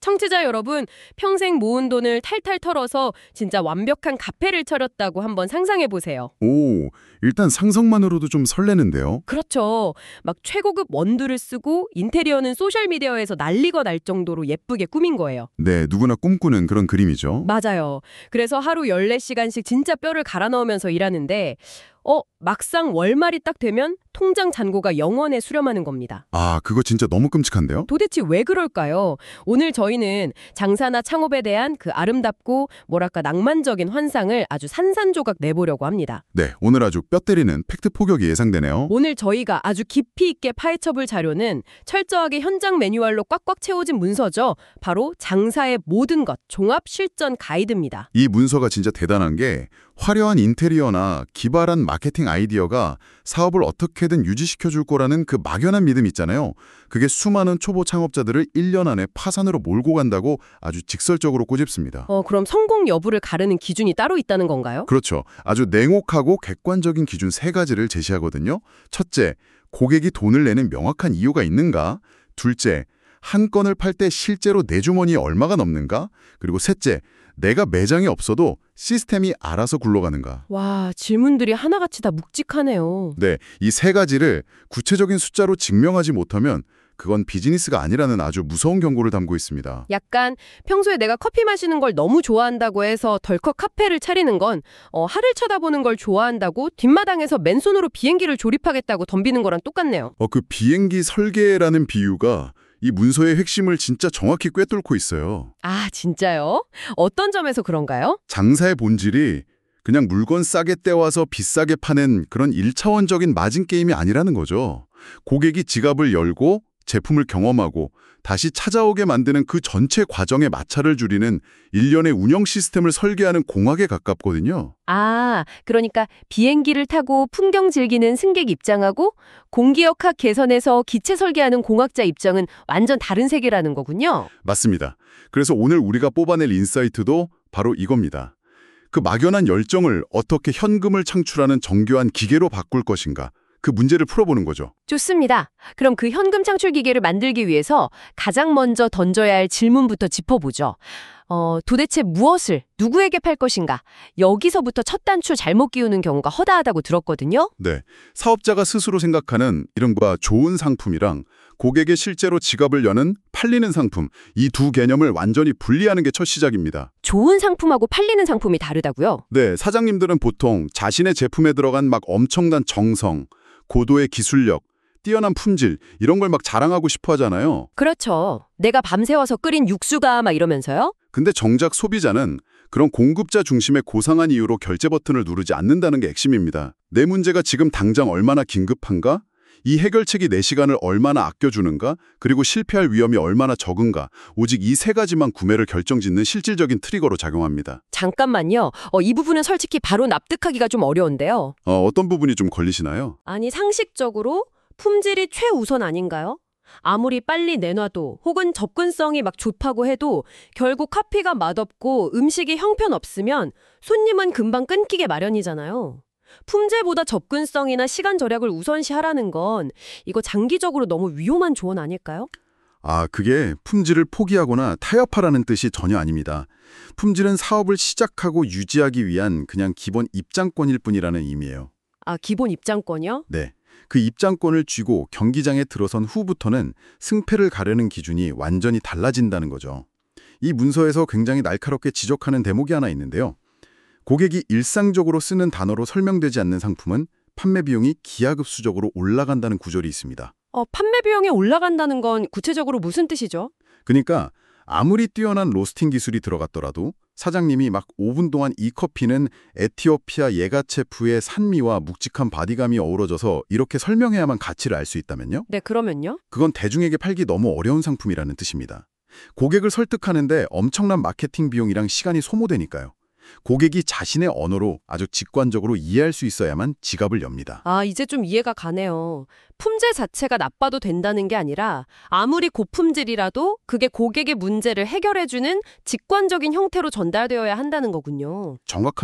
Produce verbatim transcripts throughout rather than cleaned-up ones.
청취자 여러분, 평생 모은 돈을 탈탈 털어서 진짜 완벽한 카페를 차렸다고 한번 상상해 보세요. 오, 일단 상상만으로도 좀 설레는데요. 그렇죠. 막 최고급 원두를 쓰고 인테리어는 소셜미디어에서 난리가 날 정도로 예쁘게 꾸민 거예요. 네, 누구나 꿈꾸는 그런 그림이죠. 맞아요. 그래서 하루 열네 시간씩 진짜 뼈를 갈아 넣으면서 일하는데 어, 막상 월말이 딱 되면 통장 잔고가 영원에 수렴하는 겁니다. 아, 그거 진짜 너무 끔찍한데요? 도대체 왜 그럴까요? 오늘 저희는 장사나 창업에 대한 그 아름답고 뭐랄까 낭만적인 환상을 아주 산산조각 내보려고 합니다. 네, 오늘 아주 뼈 때리는 팩트 포격이 예상되네요. 오늘 저희가 아주 깊이 있게 파헤쳐볼 자료는 철저하게 현장 매뉴얼로 꽉꽉 채워진 문서죠. 바로 장사의 모든 것 종합 실전 가이드입니다. 이 문서가 진짜 대단한 게 화려한 인테리어나 기발한 마케팅 아이디어가 사업을 어떻게든 유지시켜줄 거라는 그 막연한 믿음 있잖아요. 그게 수많은 초보 창업자들을 일 년 안에 파산으로 몰고 간다고 아주 직설적으로 꼬집습니다. 어, 그럼 성공 여부를 가르는 기준이 따로 있다는 건가요? 그렇죠. 아주 냉혹하고 객관적인 기준 세 가지를 제시하거든요. 첫째, 고객이 돈을 내는 명확한 이유가 있는가? 둘째, 한 건을 팔 때 실제로 내 주머니에 얼마가 넘는가? 그리고 셋째, 내가 매장이 없어도 시스템이 알아서 굴러가는가? 와, 질문들이 하나같이 다 묵직하네요. 네, 이 세 가지를 구체적인 숫자로 증명하지 못하면 그건 비즈니스가 아니라는 아주 무서운 경고를 담고 있습니다. 약간 평소에 내가 커피 마시는 걸 너무 좋아한다고 해서 덜컥 카페를 차리는 건 어, 하늘 쳐다보는 걸 좋아한다고 뒷마당에서 맨손으로 비행기를 조립하겠다고 덤비는 거랑 똑같네요. 어, 그 비행기 설계라는 비유가 이 문서의 핵심을 진짜 정확히 꿰뚫고 있어요. 아, 진짜요? 어떤 점에서 그런가요? 장사의 본질이 그냥 물건 싸게 떼와서 비싸게 파는 그런 일차원적인 마진 게임이 아니라는 거죠. 고객이 지갑을 열고 제품을 경험하고 다시 찾아오게 만드는 그 전체 과정에 마찰을 줄이는 일련의 운영 시스템을 설계하는 공학에 가깝거든요. 아, 그러니까 비행기를 타고 풍경 즐기는 승객 입장하고 공기역학 개선해서 기체 설계하는 공학자 입장은 완전 다른 세계라는 거군요. 맞습니다. 그래서 오늘 우리가 뽑아낼 인사이트도 바로 이겁니다. 그 막연한 열정을 어떻게 현금을 창출하는 정교한 기계로 바꿀 것인가, 그 문제를 풀어보는 거죠. 좋습니다. 그럼 그 현금 창출 기계를 만들기 위해서 가장 먼저 던져야 할 질문부터 짚어보죠. 어, 도대체 무엇을 누구에게 팔 것인가? 여기서부터 첫 단추 잘못 끼우는 경우가 허다하다고 들었거든요. 네, 사업자가 스스로 생각하는 이른바 좋은 상품이랑 고객의 실제로 지갑을 여는 팔리는 상품, 이 두 개념을 완전히 분리하는 게 첫 시작입니다. 좋은 상품하고 팔리는 상품이 다르다고요? 네, 사장님들은 보통 자신의 제품에 들어간 막 엄청난 정성, 고도의 기술력, 뛰어난 품질 이런 걸 막 자랑하고 싶어 하잖아요. 그렇죠. 내가 밤새워서 끓인 육수가 막 이러면서요? 근데 정작 소비자는 그런 공급자 중심의 고상한 이유로 결제 버튼을 누르지 않는다는 게 핵심입니다. 내 문제가 지금 당장 얼마나 긴급한가? 이 해결책이 내 시간을 얼마나 아껴주는가? 그리고 실패할 위험이 얼마나 적은가? 오직 이 세 가지만 구매를 결정짓는 실질적인 트리거로 작용합니다. 잠깐만요. 어, 이 부분은 솔직히 바로 납득하기가 좀 어려운데요. 어, 어떤 부분이 좀 걸리시나요? 아니, 상식적으로 품질이 최우선 아닌가요? 아무리 빨리 내놔도 혹은 접근성이 막 좋다고 해도 결국 커피가 맛없고 음식이 형편없으면 손님은 금방 끊기게 마련이잖아요. 품질보다 접근성이나 시간 절약을 우선시하라는 건 이거 장기적으로 너무 위험한 조언 아닐까요? 아, 그게 품질을 포기하거나 타협하라는 뜻이 전혀 아닙니다. 품질은 사업을 시작하고 유지하기 위한 그냥 기본 입장권일 뿐이라는 의미예요. 아, 기본 입장권이요? 네. 그 입장권을 쥐고 경기장에 들어선 후부터는 승패를 가르는 기준이 완전히 달라진다는 거죠. 이 문서에서 굉장히 날카롭게 지적하는 대목이 하나 있는데요. 고객이 일상적으로 쓰는 단어로 설명되지 않는 상품은 판매 비용이 기하급수적으로 올라간다는 구절이 있습니다. 어, 판매 비용이 올라간다는 건 구체적으로 무슨 뜻이죠? 그러니까 아무리 뛰어난 로스팅 기술이 들어갔더라도 사장님이 막 오 분 동안 이 커피는 에티오피아 예가체프의 산미와 묵직한 바디감이 어우러져서 이렇게 설명해야만 가치를 알 수 있다면요? 네, 그러면요? 그건 대중에게 팔기 너무 어려운 상품이라는 뜻입니다. 고객을 설득하는데 엄청난 마케팅 비용이랑 시간이 소모되니까요. 고객이 자신의 언어로 아주 직관적으로 이해할 수 있어야만 지갑을 엽니다. 아, 이제 좀 이해가 가네요. 품질 자체가 나빠도 된다는 게 아니라 아무리 고품질이라도 그게 고객의 문제를 해결해주는 직관적인 형태로 전달되어야 한다는 거군요. 정확합니다.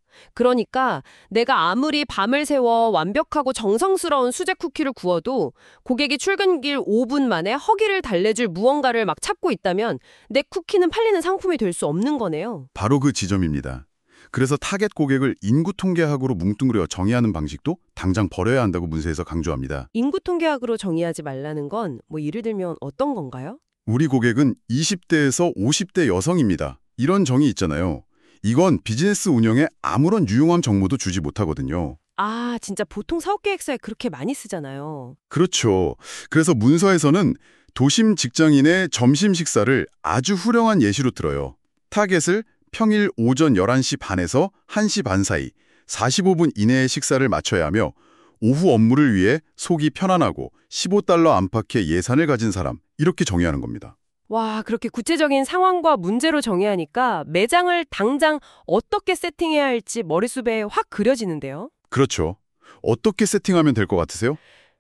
그러니까 내가 아무리 밤을 새워 완벽하고 정성스러운 수제 쿠키를 구워도 고객이 출근길 오 분 만에 허기를 달래줄 무언가를 막 찾고 있다면 내 쿠키는 팔리는 상품이 될 수 없는 거네요. 바로 그 지점입니다. 그래서 타겟 고객을 인구통계학으로 뭉뚱그려 정의하는 방식도 당장 버려야 한다고 문서에서 강조합니다. 인구통계학으로 정의하지 말라는 건 뭐 예를 들면 어떤 건가요? 우리 고객은 이십 대에서 오십 대 여성입니다. 이런 정의 있잖아요. 이건 비즈니스 운영에 아무런 유용한 정보도 주지 못하거든요. 아, 진짜 보통 사업계획서에 그렇게 많이 쓰잖아요. 그렇죠. 그래서 문서에서는 도심 직장인의 점심 식사를 아주 훌륭한 예시로 들어요. 타겟을 평일 오전 열한 시 반에서 한 시 반 사이 사십오 분 이내의 식사를 맞춰야 하며 오후 업무를 위해 속이 편안하고 십오 달러 안팎의 예산을 가진 사람, 이렇게 정의하는 겁니다. 와, 그렇게 구체적인 상황과 문제로 정의하니까 매장을 당장 어떻게 세팅해야 할지 머릿속에 확 그려지는데요. 그렇죠. 어떻게 세팅하면 될 것 같으세요?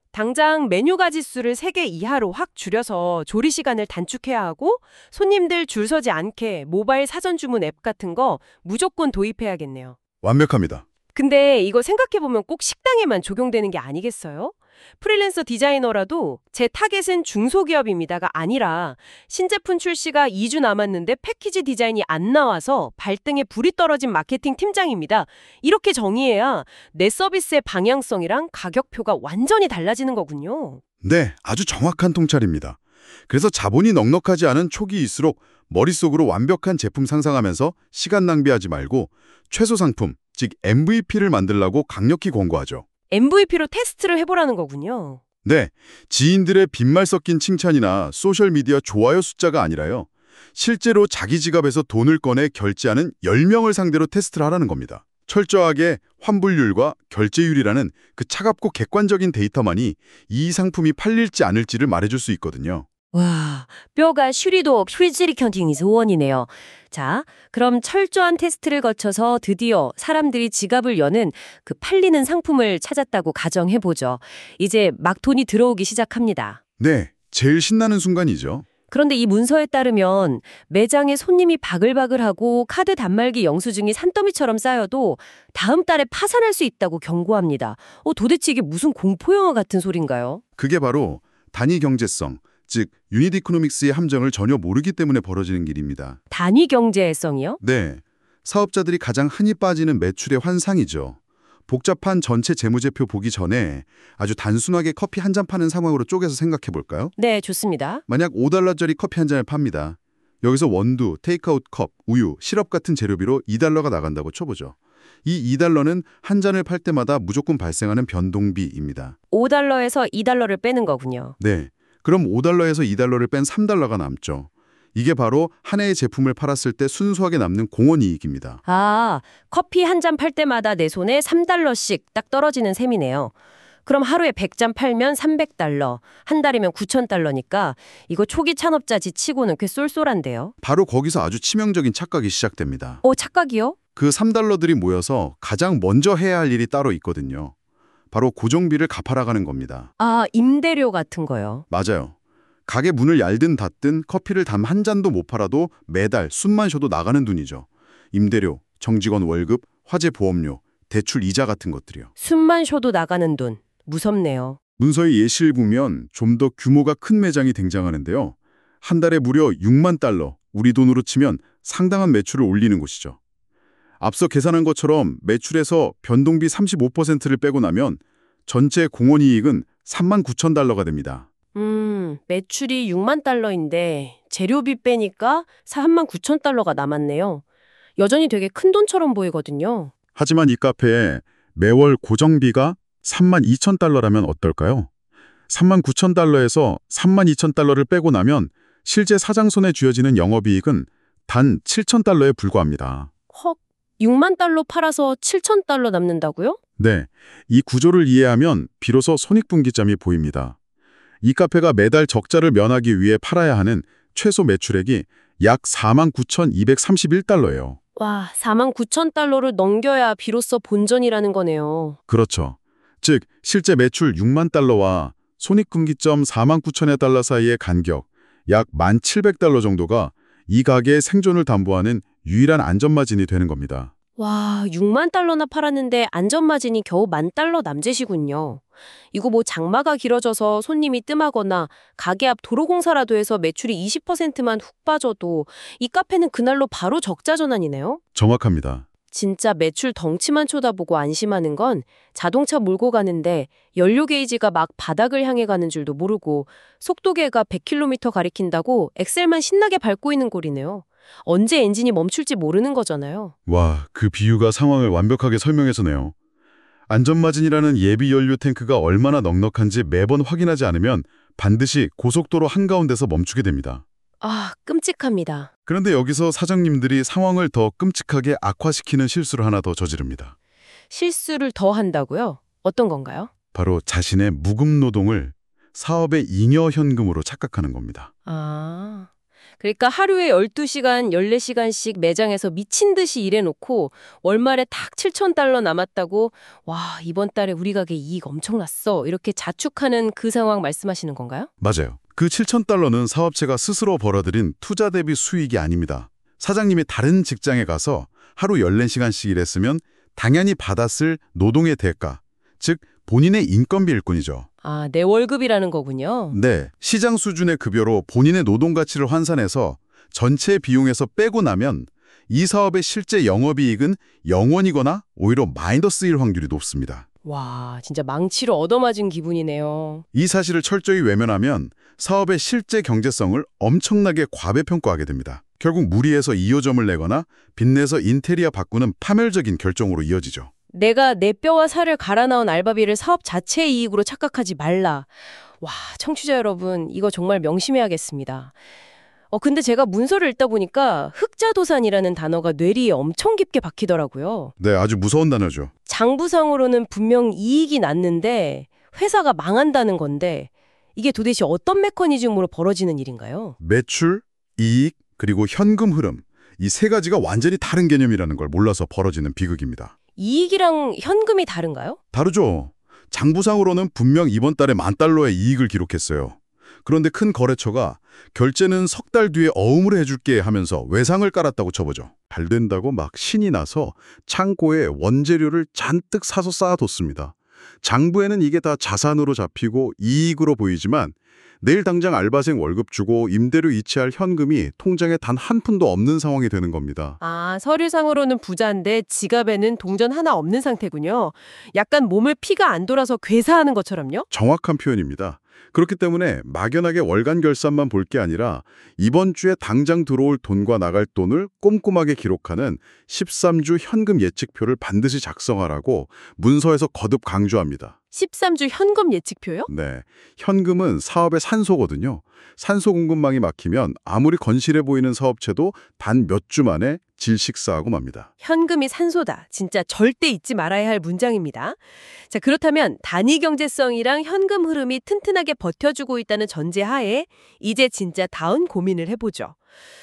당장 메뉴 가짓수를 세 개 이하로 확 줄여서 조리 시간을 단축해야 하고 손님들 줄 서지 않게 모바일 사전 주문 앱 같은 거 무조건 도입해야겠네요. 완벽합니다. 근데 이거 생각해보면 꼭 식당에만 적용되는 게 아니겠어요? 프리랜서 디자이너라도 제 타겟은 중소기업입니다가 아니라 신제품 출시가 이 주 남았는데 패키지 디자인이 안 나와서 발등에 불이 떨어진 마케팅 팀장입니다. 이렇게 정의해야 내 서비스의 방향성이랑 가격표가 완전히 달라지는 거군요. 네, 아주 정확한 통찰입니다. 그래서 자본이 넉넉하지 않은 초기일수록 머릿속으로 완벽한 제품 상상하면서 시간 낭비하지 말고 최소 상품, 즉 엠브이피를 만들라고 강력히 권고하죠. 엠브이피로 테스트를 해보라는 거군요. 네, 지인들의 빈말 섞인 칭찬이나 소셜미디어 좋아요 숫자가 아니라요. 실제로 자기 지갑에서 돈을 꺼내 결제하는 열 명을 상대로 테스트를 하라는 겁니다. 철저하게 환불률과 결제율이라는 그 차갑고 객관적인 데이터만이 이 상품이 팔릴지 않을지를 말해줄 수 있거든요. 와, 뼈가 슈리도 슈리지리 컨팅이 소원이네요. 자, 그럼 철저한 테스트를 거쳐서 드디어 사람들이 지갑을 여는 그 팔리는 상품을 찾았다고 가정해보죠. 이제 막 돈이 들어오기 시작합니다. 네, 제일 신나는 순간이죠. 그런데 이 문서에 따르면 매장에 손님이 바글바글하고 카드 단말기 영수증이 산더미처럼 쌓여도 다음 달에 파산할 수 있다고 경고합니다. 어, 도대체 이게 무슨 공포영화 같은 소린가요? 그게 바로 단위 경제성, 즉 유닛 이코노믹스의 함정을 전혀 모르기 때문에 벌어지는 일입니다. 단위 경제성이요? 네, 사업자들이 가장 흔히 빠지는 매출의 환상이죠. 복잡한 전체 재무제표 보기 전에 아주 단순하게 커피 한 잔 파는 상황으로 쪼개서 생각해 볼까요? 네, 좋습니다. 만약 오 달러짜리 커피 한 잔을 팝니다. 여기서 원두, 테이크아웃 컵, 우유, 시럽 같은 재료비로 이 달러가 나간다고 쳐보죠. 이 이 달러는 한 잔을 팔 때마다 무조건 발생하는 변동비입니다. 오 달러에서 이 달러를 빼는 거군요. 네, 그럼 오 달러에서 이 달러를 뺀 삼 달러가 남죠. 이게 바로 한 해의 제품을 팔았을 때 순수하게 남는 공원이익입니다. 아, 커피 한 잔 팔 때마다 내 손에 삼 달러씩 딱 떨어지는 셈이네요. 그럼 하루에 백 잔 팔면 삼백 달러, 한 달이면 구천 달러니까 이거 초기 창업자지 치고는 꽤 쏠쏠한데요. 바로 거기서 아주 치명적인 착각이 시작됩니다. 어, 착각이요? 그 삼 달러들이 모여서 가장 먼저 해야 할 일이 따로 있거든요. 바로 고정비를 갚아나가는 겁니다. 아, 임대료 같은 거요. 맞아요. 가게 문을 열든 닫든 커피를 단 한 잔도 못 팔아도 매달 숨만 쉬어도 나가는 돈이죠. 임대료, 정직원 월급, 화재 보험료, 대출 이자 같은 것들이요. 숨만 쉬어도 나가는 돈. 무섭네요. 문서의 예시를 보면 좀 더 규모가 큰 매장이 등장하는데요. 한 달에 무려 육만 달러, 우리 돈으로 치면 상당한 매출을 올리는 곳이죠. 앞서 계산한 것처럼 매출에서 변동비 삼십오 퍼센트를 빼고 나면 전체 공원이익은 삼만 구천 달러가 됩니다. 음, 매출이 육만 달러인데 재료비 빼니까 삼만 구천 달러가 남았네요. 여전히 되게 큰 돈처럼 보이거든요. 하지만 이 카페에 매월 고정비가 삼만 이천 달러라면 어떨까요? 삼만 구천 달러에서 삼만 이천 달러를 빼고 나면 실제 사장 손에 쥐어지는 영업이익은 단 칠천 달러에 불과합니다. 헉, 육만 달러 팔아서 칠천 달러 남는다고요? 네, 이 구조를 이해하면 비로소 손익분기점이 보입니다. 이 카페가 매달 적자를 면하기 위해 팔아야 하는 최소 매출액이 약 사만 구천이백삼십일 달러예요. 와, 사만 구천 달러를 넘겨야 비로소 본전이라는 거네요. 그렇죠. 즉, 실제 매출 육만 달러와 손익분기점 사만 구천여 달러 사이의 간격, 약 만 칠백 달러 정도가 이 가게의 생존을 담보하는 유일한 안전마진이 되는 겁니다. 와, 육만 달러나 팔았는데 안전마진이 겨우 만 달러 남짓이군요. 이거 뭐 장마가 길어져서 손님이 뜸하거나 가게 앞 도로공사라도 해서 매출이 이십 퍼센트만 훅 빠져도 이 카페는 그날로 바로 적자 전환이네요. 정확합니다. 진짜 매출 덩치만 쳐다보고 안심하는 건 자동차 몰고 가는데 연료 게이지가 막 바닥을 향해 가는 줄도 모르고 속도계가 백 킬로미터 가리킨다고 엑셀만 신나게 밟고 있는 꼴이네요. 언제 엔진이 멈출지 모르는 거잖아요. 와, 그 비유가 상황을 완벽하게 설명해서네요. 안전마진이라는 예비 연료 탱크가 얼마나 넉넉한지 매번 확인하지 않으면 반드시 고속도로 한가운데서 멈추게 됩니다. 아, 끔찍합니다. 그런데 여기서 사장님들이 상황을 더 끔찍하게 악화시키는 실수를 하나 더 저지릅니다. 실수를 더 한다고요? 어떤 건가요? 바로 자신의 무급 노동을 사업의 잉여 현금으로 착각하는 겁니다. 아, 그러니까 하루에 열두 시간, 열네 시간씩 매장에서 미친 듯이 일해놓고 월말에 딱 칠천 달러 남았다고 와, 이번 달에 우리 가게 이익 엄청났어. 이렇게 자축하는 그 상황 말씀하시는 건가요? 맞아요. 그 칠천 달러는 사업체가 스스로 벌어들인 투자 대비 수익이 아닙니다. 사장님이 다른 직장에 가서 하루 열네 시간씩 일했으면 당연히 받았을 노동의 대가, 즉 본인의 인건비일 뿐이죠. 아, 내 월급이라는 거군요. 네, 시장 수준의 급여로 본인의 노동 가치를 환산해서 전체 비용에서 빼고 나면 이 사업의 실제 영업이익은 영원이거나 오히려 마이너스일 확률이 높습니다. 와, 진짜 망치로 얻어맞은 기분이네요. 이 사실을 철저히 외면하면 사업의 실제 경제성을 엄청나게 과배평가하게 됩니다. 결국 무리해서 이 호점을 내거나 빚내서 인테리어 바꾸는 파멸적인 결정으로 이어지죠. 내가 내 뼈와 살을 갈아 넣은 알바비를 사업 자체의 이익으로 착각하지 말라. 와, 청취자 여러분, 이거 정말 명심해야겠습니다. 어, 근데 제가 문서를 읽다 보니까 흑자도산이라는 단어가 뇌리에 엄청 깊게 박히더라고요. 네, 아주 무서운 단어죠. 장부상으로는 분명 이익이 났는데 회사가 망한다는 건데 이게 도대체 어떤 메커니즘으로 벌어지는 일인가요? 매출, 이익, 그리고 현금 흐름. 이 세 가지가 완전히 다른 개념이라는 걸 몰라서 벌어지는 비극입니다. 이익이랑 현금이 다른가요? 다르죠. 장부상으로는 분명 이번 달에 만 달러의 이익을 기록했어요. 그런데 큰 거래처가 결제는 석 달 뒤에 어음을 해줄게 하면서 외상을 깔았다고 쳐보죠. 잘 된다고 막 신이 나서 창고에 원재료를 잔뜩 사서 쌓아뒀습니다. 장부에는 이게 다 자산으로 잡히고 이익으로 보이지만 내일 당장 알바생 월급 주고 임대료 이체할 현금이 통장에 단 한 푼도 없는 상황이 되는 겁니다. 아, 서류상으로는 부자인데 지갑에는 동전 하나 없는 상태군요. 약간 몸을 피가 안 돌아서 괴사하는 것처럼요? 정확한 표현입니다. 그렇기 때문에 막연하게 월간 결산만 볼 게 아니라 이번 주에 당장 들어올 돈과 나갈 돈을 꼼꼼하게 기록하는 십삼 주 현금 예측표를 반드시 작성하라고 문서에서 거듭 강조합니다. 십삼 주 현금 예측표요? 네, 현금은 사업의 산소거든요. 산소 공급망이 막히면 아무리 건실해 보이는 사업체도 단 몇 주 만에 질식사하고 맙니다. 현금이 산소다. 진짜 절대 잊지 말아야 할 문장입니다. 자, 그렇다면 단위 경제성이랑 현금 흐름이 튼튼하게 버텨주고 있다는 전제하에 이제 진짜 다음 고민을 해보죠.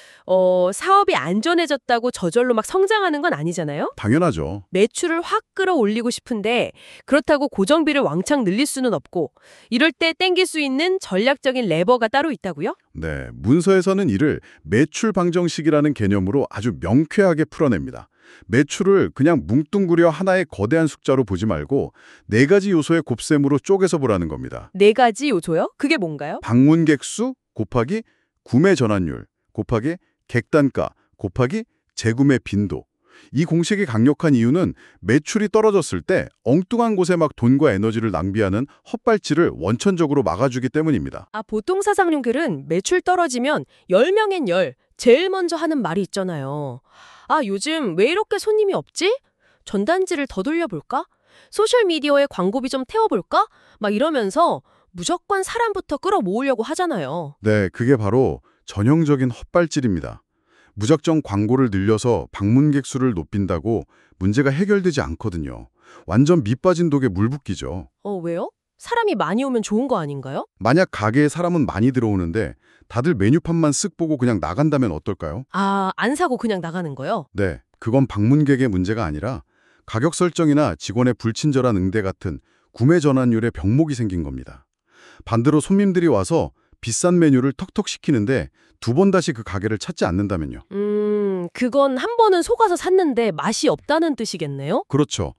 어, 사업이 안전해졌다고 저절로 막 성장하는 건 아니잖아요? 당연하죠. 매출을 확 끌어올리고 싶은데 그렇다고 고정비를 왕창 늘릴 수는 없고 이럴 때 땡길 수 있는 전략적인 레버가 따로 있다고요? 네, 문서에서는 이를 매출 방정식이라는 개념으로 아주 명쾌하게 풀어냅니다. 매출을 그냥 뭉뚱그려 하나의 거대한 숫자로 보지 말고 네 가지 요소의 곱셈으로 쪼개서 보라는 겁니다. 네 가지 요소요? 그게 뭔가요? 방문객 수 곱하기 구매 전환율 곱하기 객단가 곱하기 재구매 빈도. 이 공식이 강력한 이유는 매출이 떨어졌을 때 엉뚱한 곳에 막 돈과 에너지를 낭비하는 헛발질을 원천적으로 막아주기 때문입니다. 아, 보통 사장님들은 매출 떨어지면 열 명엔 열, 제일 먼저 하는 말이 있잖아요. 아, 요즘 왜 이렇게 손님이 없지? 전단지를 더 돌려볼까? 소셜미디어에 광고비 좀 태워볼까? 막 이러면서 무조건 사람부터 끌어모으려고 하잖아요. 네, 그게 바로 전형적인 헛발질입니다. 무작정 광고를 늘려서 방문객 수를 높인다고 문제가 해결되지 않거든요. 완전 밑빠진 독에 물 붓기죠. 어, 왜요? 사람이 많이 오면 좋은 거 아닌가요? 만약 가게에 사람은 많이 들어오는데 다들 메뉴판만 쓱 보고 그냥 나간다면 어떨까요? 아, 안 사고 그냥 나가는 거요? 네, 그건 방문객의 문제가 아니라 가격 설정이나 직원의 불친절한 응대 같은 구매 전환율에 병목이 생긴 겁니다. 반대로 손님들이 와서 비싼 메뉴를 턱턱 시키는데 두 번 다시 그 가게를 찾지 않는다면요. 음, 그건 한 번은 속아서 샀는데 맛이 없다는 뜻이겠네요? 그렇죠.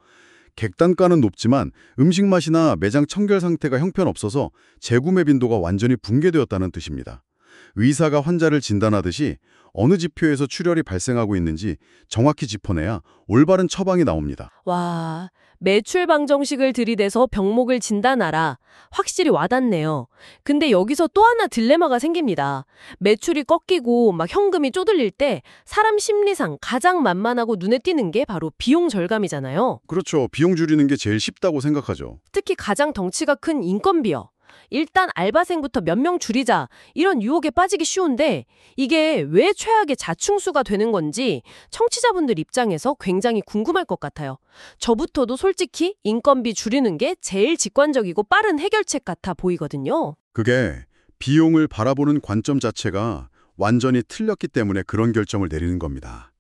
객단가는 높지만 음식 맛이나 매장 청결 상태가 형편없어서 재구매 빈도가 완전히 붕괴되었다는 뜻입니다. 의사가 환자를 진단하듯이 어느 지표에서 출혈이 발생하고 있는지 정확히 짚어내야 올바른 처방이 나옵니다. 와, 매출 방정식을 들이대서 병목을 진단하라. 확실히 와닿네요. 근데 여기서 또 하나 딜레마가 생깁니다. 매출이 꺾이고 막 현금이 쪼들릴 때 사람 심리상 가장 만만하고 눈에 띄는 게 바로 비용 절감이잖아요. 그렇죠. 비용 줄이는 게 제일 쉽다고 생각하죠. 특히 가장 덩치가 큰 인건비요. 일단 알바생부터 몇 명 줄이자 이런 유혹에 빠지기 쉬운데 이게 왜 최악의 자충수가 되는 건지 청취자분들 입장에서 굉장히 궁금할 것 같아요. 저부터도 솔직히 인건비 줄이는 게 제일 직관적이고 빠른 해결책 같아 보이거든요. 그게 비용을 바라보는 관점 자체가 완전히 틀렸기 때문에 그런 결정을 내리는 겁니다.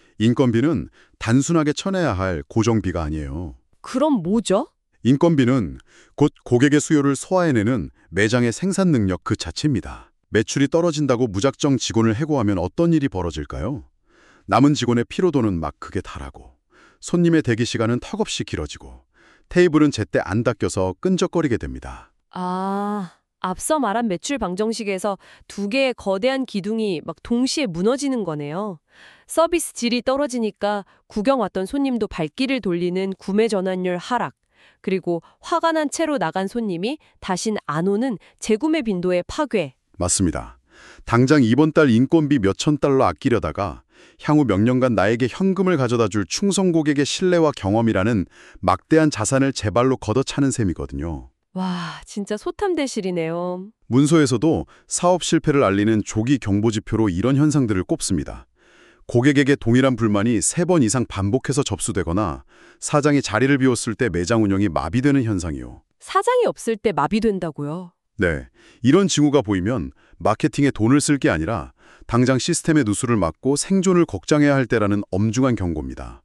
인건비는 단순하게 쳐내야 할 고정비가 아니에요. 그럼 뭐죠? 인건비는 곧 고객의 수요를 소화해내는 매장의 생산 능력 그 자체입니다. 매출이 떨어진다고 무작정 직원을 해고하면 어떤 일이 벌어질까요? 남은 직원의 피로도는 막 크게 달하고 손님의 대기 시간은 턱없이 길어지고 테이블은 제때 안 닦여서 끈적거리게 됩니다. 아, 앞서 말한 매출 방정식에서 두 개의 거대한 기둥이 막 동시에 무너지는 거네요. 서비스 질이 떨어지니까 구경 왔던 손님도 발길을 돌리는 구매 전환율 하락. 그리고 화가 난 채로 나간 손님이 다신 안 오는 재구매 빈도의 파괴. 맞습니다. 당장 이번 달 인건비 몇천 달러 아끼려다가 향후 몇 년간 나에게 현금을 가져다 줄 충성 고객의 신뢰와 경험이라는 막대한 자산을 제 발로 걷어차는 셈이거든요. 와, 진짜 소탐대실이네요. 문서에서도 사업 실패를 알리는 조기 경보지표로 이런 현상들을 꼽습니다. 고객에게 동일한 불만이 세 번 이상 반복해서 접수되거나 사장이 자리를 비웠을 때 매장 운영이 마비되는 현상이요. 사장이 없을 때 마비된다고요? 네, 이런 징후가 보이면 마케팅에 돈을 쓸 게 아니라 당장 시스템의 누수를 막고 생존을 걱정해야 할 때라는 엄중한 경고입니다.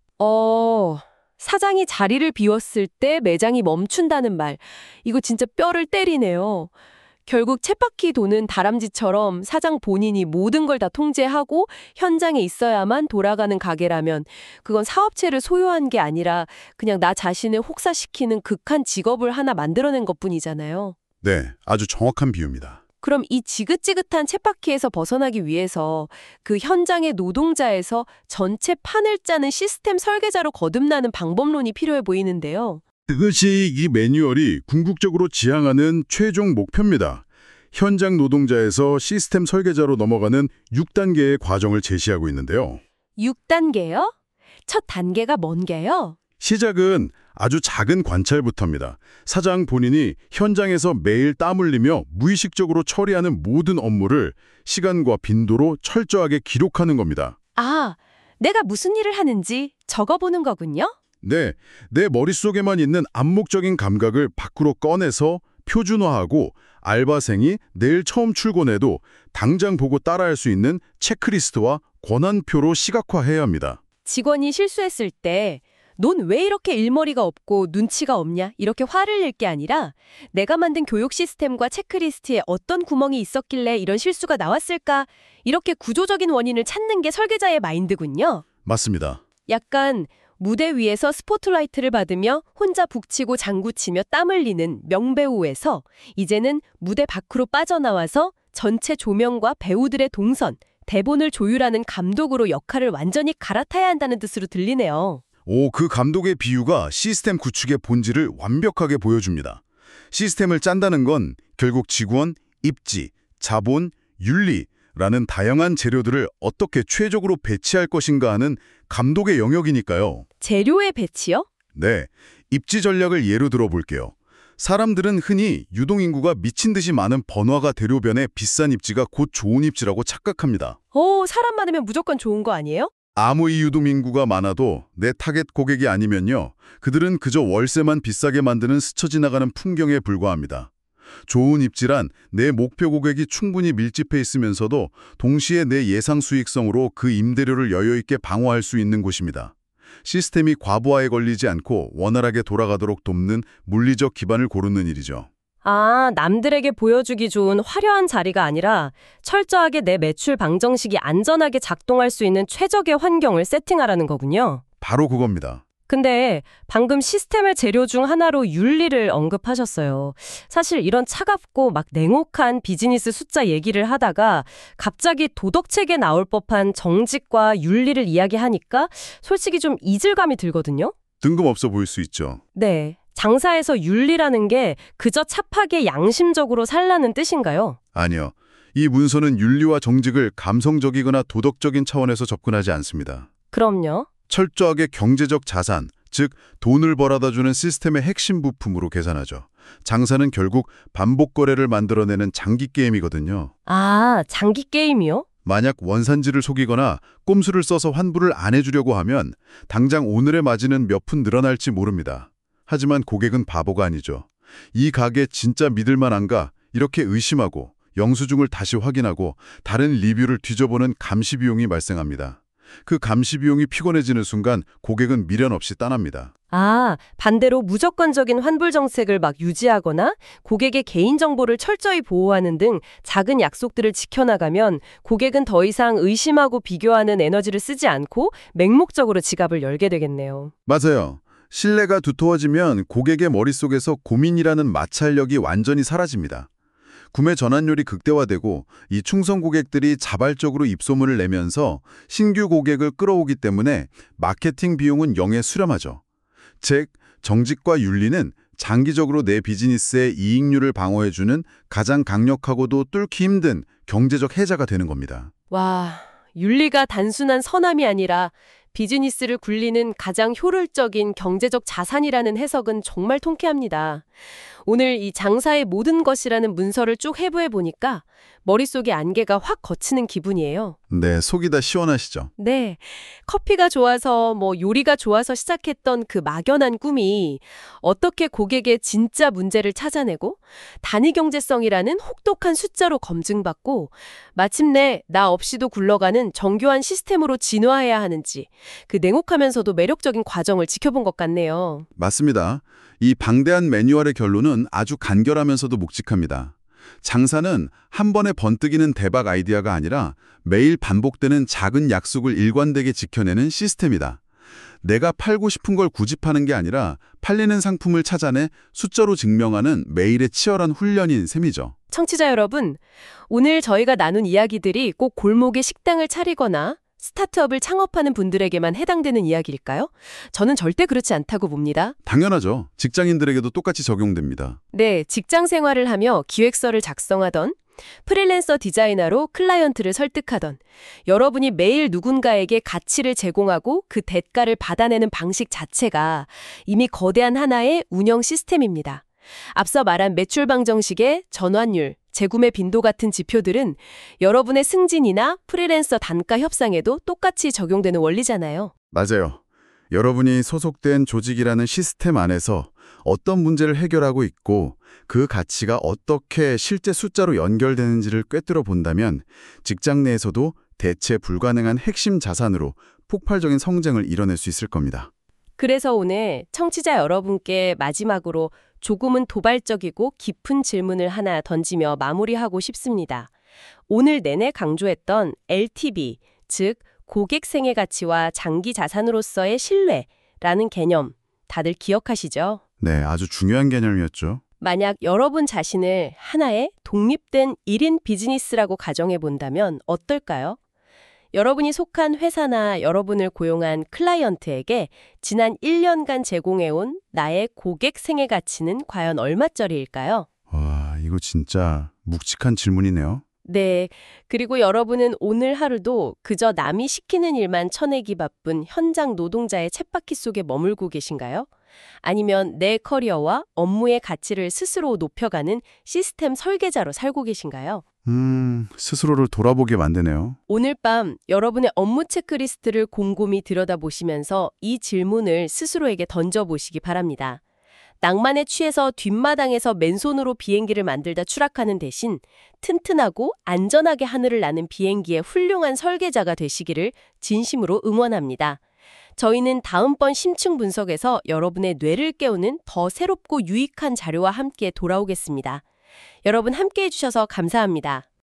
어, 사장이 자리를 비웠을 때 매장이 멈춘다는 말. 이거 진짜 뼈를 때리네요. 결국 쳇바퀴 도는 다람쥐처럼 사장 본인이 모든 걸 다 통제하고 현장에 있어야만 돌아가는 가게라면 그건 사업체를 소유한 게 아니라 그냥 나 자신을 혹사시키는 극한 직업을 하나 만들어낸 것뿐이잖아요. 네, 아주 정확한 비유입니다. 그럼 이 지긋지긋한 쳇바퀴에서 벗어나기 위해서 그 현장의 노동자에서 전체 판을 짜는 시스템 설계자로 거듭나는 방법론이 필요해 보이는데요. 그것이 이 매뉴얼이 궁극적으로 지향하는 최종 목표입니다. 현장 노동자에서 시스템 설계자로 넘어가는 육 단계의 과정을 제시하고 있는데요. 육 단계요? 첫 단계가 뭔게요? 시작은 아주 작은 관찰부터입니다. 사장 본인이 현장에서 매일 땀 흘리며 무의식적으로 처리하는 모든 업무를 시간과 빈도로 철저하게 기록하는 겁니다. 아, 내가 무슨 일을 하는지 적어보는 거군요? 네, 내 머릿속에만 있는 암묵적인 감각을 밖으로 꺼내서 표준화하고 알바생이 내일 처음 출근해도 당장 보고 따라할 수 있는 체크리스트와 권한표로 시각화해야 합니다. 직원이 실수했을 때 넌 왜 이렇게 일머리가 없고 눈치가 없냐? 이렇게 화를 낼 게 아니라 내가 만든 교육 시스템과 체크리스트에 어떤 구멍이 있었길래 이런 실수가 나왔을까? 이렇게 구조적인 원인을 찾는 게 설계자의 마인드군요. 맞습니다. 약간 무대 위에서 스포트라이트를 받으며 혼자 북치고 장구치며 땀 흘리는 명배우에서 이제는 무대 밖으로 빠져나와서 전체 조명과 배우들의 동선, 대본을 조율하는 감독으로 역할을 완전히 갈아타야 한다는 뜻으로 들리네요. 오, 그 감독의 비유가 시스템 구축의 본질을 완벽하게 보여줍니다. 시스템을 짠다는 건 결국 직원, 입지, 자본, 윤리라는 다양한 재료들을 어떻게 최적으로 배치할 것인가 하는 감독의 영역이니까요. 재료의 배치요? 네, 입지 전략을 예로 들어볼게요. 사람들은 흔히 유동인구가 미친 듯이 많은 번화가 대로변의 비싼 입지가 곧 좋은 입지라고 착각합니다. 오, 사람 많으면 무조건 좋은 거 아니에요? 아무리 유동인구가 많아도 내 타겟 고객이 아니면요. 그들은 그저 월세만 비싸게 만드는 스쳐 지나가는 풍경에 불과합니다. 좋은 입지란 내 목표 고객이 충분히 밀집해 있으면서도 동시에 내 예상 수익성으로 그 임대료를 여유 있게 방어할 수 있는 곳입니다. 시스템이 과부하에 걸리지 않고 원활하게 돌아가도록 돕는 물리적 기반을 고르는 일이죠. 아, 남들에게 보여주기 좋은 화려한 자리가 아니라 철저하게 내 매출 방정식이 안전하게 작동할 수 있는 최적의 환경을 세팅하라는 거군요. 바로 그겁니다. 근데 방금 시스템의 재료 중 하나로 윤리를 언급하셨어요. 사실 이런 차갑고 막 냉혹한 비즈니스 숫자 얘기를 하다가 갑자기 도덕책에 나올 법한 정직과 윤리를 이야기하니까 솔직히 좀 이질감이 들거든요. 뜬금없어 보일 수 있죠. 네. 장사에서 윤리라는 게 그저 찹하게 양심적으로 살라는 뜻인가요? 아니요. 이 문서는 윤리와 정직을 감성적이거나 도덕적인 차원에서 접근하지 않습니다. 그럼요. 철저하게 경제적 자산, 즉 돈을 벌어다주는 시스템의 핵심 부품으로 계산하죠. 장사는 결국 반복 거래를 만들어내는 장기 게임이거든요. 아, 장기 게임이요? 만약 원산지를 속이거나 꼼수를 써서 환불을 안 해주려고 하면 당장 오늘의 마진은 몇 푼 늘어날지 모릅니다. 하지만 고객은 바보가 아니죠. 이 가게 진짜 믿을만한가? 이렇게 의심하고 영수증을 다시 확인하고 다른 리뷰를 뒤져보는 감시 비용이 발생합니다. 그 감시 비용이 피곤해지는 순간 고객은 미련 없이 떠납니다. 아, 반대로 무조건적인 환불 정책을 막 유지하거나 고객의 개인정보를 철저히 보호하는 등 작은 약속들을 지켜나가면 고객은 더 이상 의심하고 비교하는 에너지를 쓰지 않고 맹목적으로 지갑을 열게 되겠네요. 맞아요. 신뢰가 두터워지면 고객의 머릿속에서 고민이라는 마찰력이 완전히 사라집니다. 구매 전환율이 극대화되고 이 충성 고객들이 자발적으로 입소문을 내면서 신규 고객을 끌어오기 때문에 마케팅 비용은 영에 수렴하죠. 즉, 정직과 윤리는 장기적으로 내 비즈니스의 이익률을 방어해주는 가장 강력하고도 뚫기 힘든 경제적 해자가 되는 겁니다. 와, 윤리가 단순한 선함이 아니라 비즈니스를 굴리는 가장 효율적인 경제적 자산이라는 해석은 정말 통쾌합니다. 오늘 이 장사의 모든 것이라는 문서를 쭉 해부해 보니까 머릿속에 안개가 확 걷히는 기분이에요. 네, 속이 다 시원하시죠? 네, 커피가 좋아서 뭐 요리가 좋아서 시작했던 그 막연한 꿈이 어떻게 고객의 진짜 문제를 찾아내고 단위 경제성이라는 혹독한 숫자로 검증받고 마침내 나 없이도 굴러가는 정교한 시스템으로 진화해야 하는지 그 냉혹하면서도 매력적인 과정을 지켜본 것 같네요. 맞습니다. 이 방대한 매뉴얼의 결론은 아주 간결하면서도 묵직합니다. 장사는 한 번에 번뜩이는 대박 아이디어가 아니라 매일 반복되는 작은 약속을 일관되게 지켜내는 시스템이다. 내가 팔고 싶은 걸 굳이 파는 게 아니라 팔리는 상품을 찾아내 숫자로 증명하는 매일의 치열한 훈련인 셈이죠. 청취자 여러분, 오늘 저희가 나눈 이야기들이 꼭 골목에 식당을 차리거나 스타트업을 창업하는 분들에게만 해당되는 이야기일까요? 저는 절대 그렇지 않다고 봅니다. 당연하죠. 직장인들에게도 똑같이 적용됩니다. 네, 직장 생활을 하며 기획서를 작성하던 프리랜서 디자이너로 클라이언트를 설득하던 여러분이 매일 누군가에게 가치를 제공하고 그 대가를 받아내는 방식 자체가 이미 거대한 하나의 운영 시스템입니다. 앞서 말한 매출 방정식의 전환율, 재구매 빈도 같은 지표들은 여러분의 승진이나 프리랜서 단가 협상에도 똑같이 적용되는 원리잖아요. 맞아요. 여러분이 소속된 조직이라는 시스템 안에서 어떤 문제를 해결하고 있고 그 가치가 어떻게 실제 숫자로 연결되는지를 꿰뚫어 본다면 직장 내에서도 대체 불가능한 핵심 자산으로 폭발적인 성장을 이뤄낼 수 있을 겁니다. 그래서 오늘 청취자 여러분께 마지막으로 조금은 도발적이고 깊은 질문을 하나 던지며 마무리하고 싶습니다. 오늘 내내 강조했던 엘티브이, 즉 고객 생애 가치와 장기 자산으로서의 신뢰라는 개념 다들 기억하시죠? 네, 아주 중요한 개념이었죠. 만약 여러분 자신을 하나의 독립된 일 인 비즈니스라고 가정해 본다면 어떨까요? 여러분이 속한 회사나 여러분을 고용한 클라이언트에게 지난 일 년간 제공해온 나의 고객 생애 가치는 과연 얼마짜리일까요? 와, 이거 진짜 묵직한 질문이네요. 네, 그리고 여러분은 오늘 하루도 그저 남이 시키는 일만 쳐내기 바쁜 현장 노동자의 쳇바퀴 속에 머물고 계신가요? 아니면 내 커리어와 업무의 가치를 스스로 높여가는 시스템 설계자로 살고 계신가요? 음, 스스로를 돌아보게 만드네요. 오늘 밤 여러분의 업무 체크리스트를 곰곰이 들여다보시면서 이 질문을 스스로에게 던져보시기 바랍니다. 낭만에 취해서 뒷마당에서 맨손으로 비행기를 만들다 추락하는 대신 튼튼하고 안전하게 하늘을 나는 비행기의 훌륭한 설계자가 되시기를 진심으로 응원합니다. 저희는 다음번 심층 분석에서 여러분의 뇌를 깨우는 더 새롭고 유익한 자료와 함께 돌아오겠습니다. 여러분 함께해 주셔서 감사합니다.